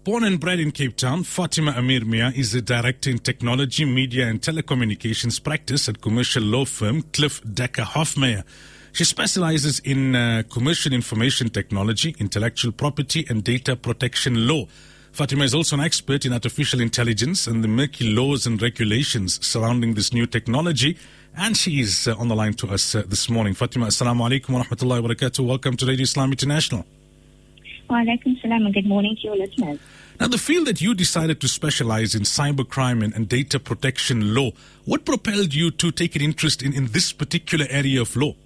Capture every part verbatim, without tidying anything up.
Born and bred in Cape Town, Fatima Amir Mia is the Director in Technology, Media and Telecommunications Practice at commercial law firm Cliff Decker Hoffmeyer. She specializes in uh, commercial information technology, intellectual property and data protection law. Fatima is also an expert in artificial intelligence and the murky laws and regulations surrounding this new technology. And she is uh, on the line to us uh, this morning. Fatima, assalamu alaikum wa rahmatullahi wa barakatuh. Welcome to Radio Islam International. Wa alaikum salam and good morning to your listeners. Now, the field that you decided to specialize in, cybercrime and, and data protection law, what propelled you to take an interest in, in this particular area of law?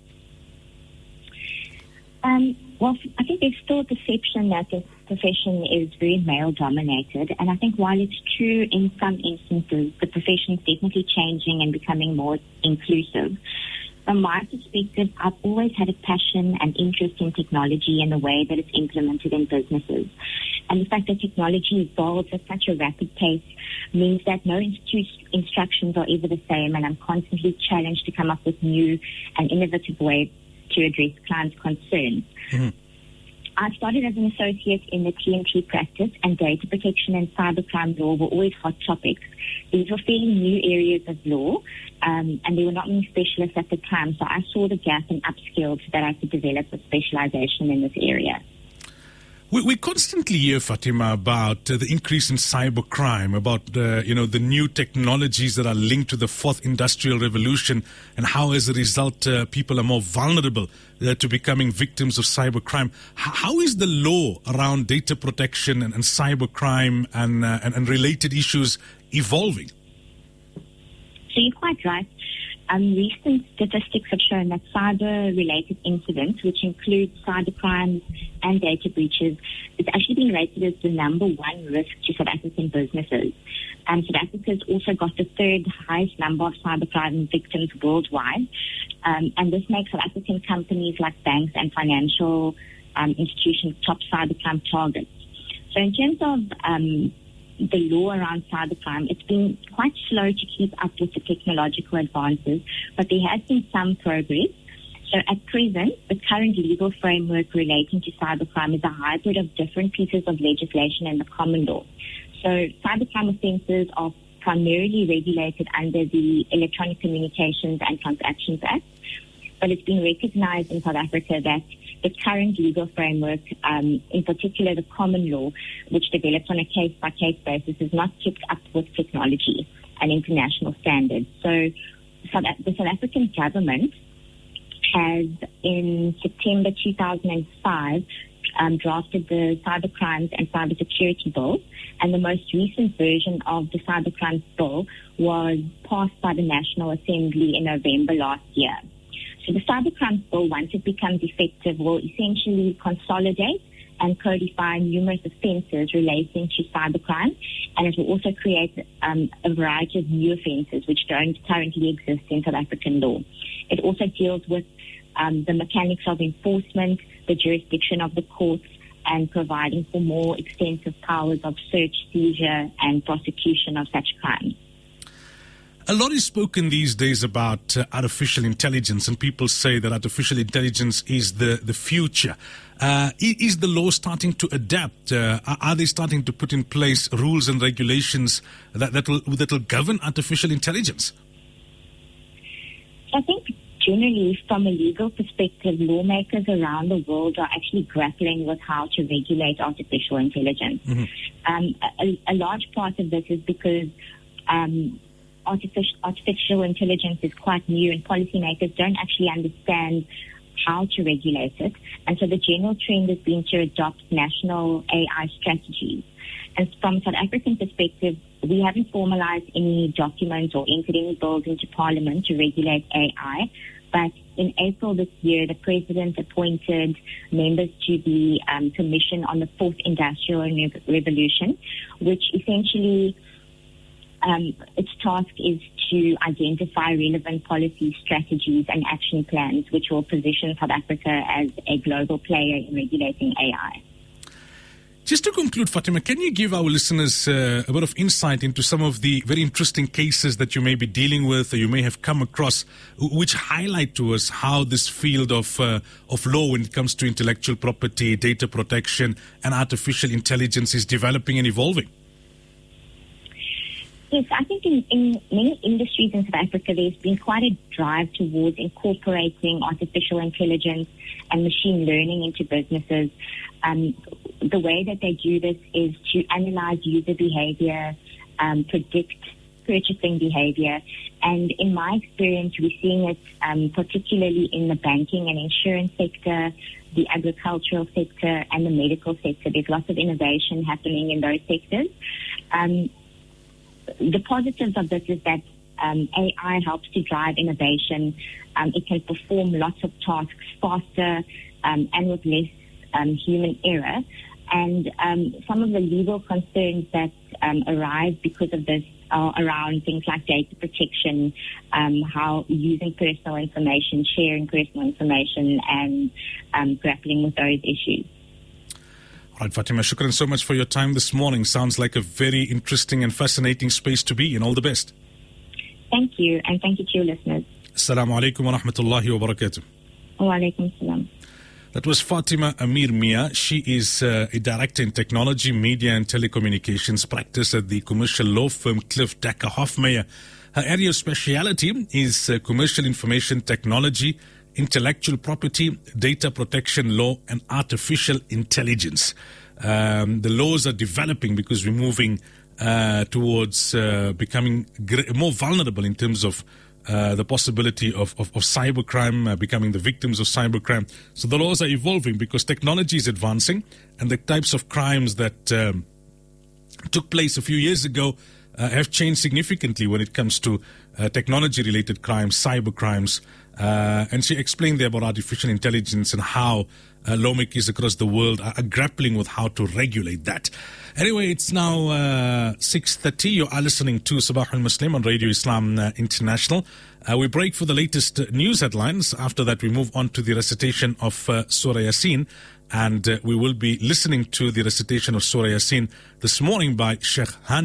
Um, well, I think there's still a perception that this profession is very male-dominated, and I think while it's true in some instances, the profession is definitely changing and becoming more inclusive. From my perspective, I've always had a passion and interest in technology and the way that it's implemented in businesses. And the fact that technology evolves at such a rapid pace means that no institu- instructions are ever the same, and I'm constantly challenged to come up with new and innovative ways to address clients' concerns. Mm-hmm. I started as an associate in the T and T practice, and data protection and cybercrime law were always hot topics. These were fairly new areas of law, um, and there were not many specialists at the time, so I saw the gap and upskilled so that I could develop a specialization in this area. We, we constantly hear, Fatima, about uh, the increase in cybercrime, about uh, you know the new technologies that are linked to the fourth industrial revolution, and how, as a result, uh, people are more vulnerable uh, to becoming victims of cybercrime. H- how is the law around data protection and, and cybercrime and, uh, and and related issues evolving? So you're quite right. Um, recent statistics have shown that cyber-related incidents, which include cybercrimes and data breaches, it's actually been rated as the number one risk to South African businesses. Um, South Africa's also got the third highest number of cybercrime victims worldwide, um, and this makes South African companies like banks and financial um, institutions top cybercrime targets. So in terms of um, the law around cybercrime, it's been quite slow to keep up with the technological advances, but there has been some progress. So at present, the current legal framework relating to cybercrime is a hybrid of different pieces of legislation in the common law. So cybercrime offences are primarily regulated under the Electronic Communications and Transactions Act, but it's been recognized in South Africa that the current legal framework, um, in particular the common law, which develops on a case-by-case basis, is not kept up with technology and international standards. So South, the South African government has, in September two thousand five, um, drafted the Cybercrimes and Cybersecurity Bill, and the most recent version of the Cybercrimes Bill was passed by the National Assembly in November last year. So the Cybercrime Bill, once it becomes effective, will essentially consolidate and codify numerous offences relating to cybercrime, and it will also create um, a variety of new offences which don't currently exist in South African law. It also deals with um, the mechanics of enforcement, the jurisdiction of the courts, and providing for more extensive powers of search, seizure, and prosecution of such crimes. A lot is spoken these days about uh, artificial intelligence, and people say that artificial intelligence is the, the future. Uh, is the law starting to adapt? Uh, are they starting to put in place rules and regulations that, that, will, that will govern artificial intelligence? I think generally, from a legal perspective, lawmakers around the world are actually grappling with how to regulate artificial intelligence. Mm-hmm. Um, a, a large part of this is because um, Artificial, artificial intelligence is quite new, and policymakers don't actually understand how to regulate it. And so the general trend has been to adopt national A I strategies. And from a South African perspective, we haven't formalized any documents or entered any bills into Parliament to regulate A I. But in April this year, the President appointed members to the um, Commission on the Fourth Industrial Revolution, which essentially Um, its task is to identify relevant policy strategies and action plans which will position South Africa as a global player in regulating A I. Just to conclude, Fatima, can you give our listeners uh, a bit of insight into some of the very interesting cases that you may be dealing with or you may have come across, which highlight to us how this field of uh, of law when it comes to intellectual property, data protection, and artificial intelligence is developing and evolving? Yes, I think in, in many industries in South Africa, there's been quite a drive towards incorporating artificial intelligence and machine learning into businesses. Um, the way that they do this is to analyze user behavior, um, predict purchasing behavior. And in my experience, we're seeing it um, particularly in the banking and insurance sector, the agricultural sector, and the medical sector. There's lots of innovation happening in those sectors. Um, the positives of this is that um, A I helps to drive innovation. Um, it can perform lots of tasks faster um, and with less um, human error. And um, some of the legal concerns that um, arise because of this are around things like data protection, um, how using personal information, sharing personal information, and um, grappling with those issues. All right, Fatima, shukran so much for your time this morning. Sounds like a very interesting and fascinating space to be in. All the best. Thank you, and thank you to your listeners. Assalamu alaikum wa rahmatullahi wa barakatuh. Wa alaikum salam. That was Fatima Amir Mia. She is uh, a director in technology, media and telecommunications practice at the commercial law firm Cliff Decker Hofmeyr. Her area of speciality is uh, commercial information technology, intellectual property, data protection law, and artificial intelligence. Um, the laws are developing because we're moving uh, towards uh, becoming gr- more vulnerable in terms of Uh, the possibility of, of, of cybercrime, uh, becoming the victims of cybercrime. So the laws are evolving because technology is advancing, and the types of crimes that um, took place a few years ago uh, have changed significantly when it comes to uh, technology-related crimes, cybercrimes. Uh, and she explained there about artificial intelligence and how uh, lawmakers across the world are, are grappling with how to regulate that. Anyway, it's now uh, six thirty. You are listening to Sabah al-Muslim on Radio Islam uh, International. Uh, we break for the latest uh, news headlines. After that, we move on to the recitation of uh, Surah Yasin. And uh, we will be listening to the recitation of Surah Yasin this morning by Sheikh Han.